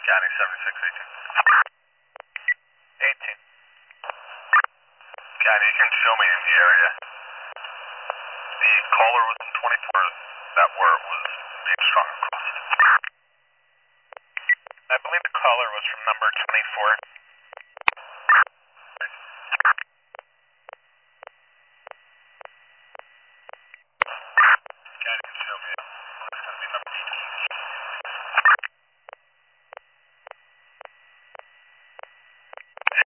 County 7618. 18. County, you can show me in the area. The caller was in 24. That where it was being strung across. I believe the caller was from number 24.